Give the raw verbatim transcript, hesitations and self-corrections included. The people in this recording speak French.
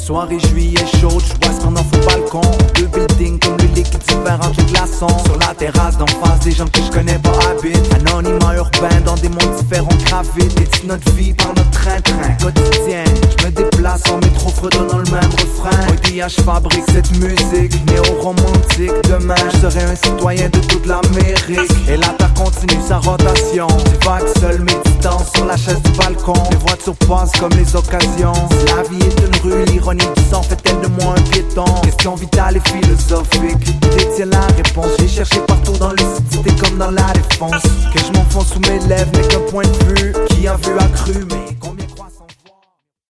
Soirée juillet chaude, j'bois ce qu'on en fout balcon. Deux buildings comme le liquide super entre les glaçons. Sur la terrasse d'en face, des gens que je connais pas habitent. Anonymat urbain dans des mondes différents gravitent. Et dit notre vie par notre train-train quotidien. J'me déplace en métro fredonnant le même refrain. O D H fabrique cette musique néo-romantique. Demain je serai un citoyen de toute l'Amérique. Et la terre continue sa rotation. Divague seul méditant sur la chaise du balcon. Les voitures passent comme les occasions. Si la vie est une rue, l'ironie du sang fait-elle de moi un piéton? Question vitale et philosophique, détient la réponse. J'ai cherché partout dans lucidité comme dans la défense. Que je m'enfonce sous mes lèvres n'est qu'un point de vue qui a vu accru mais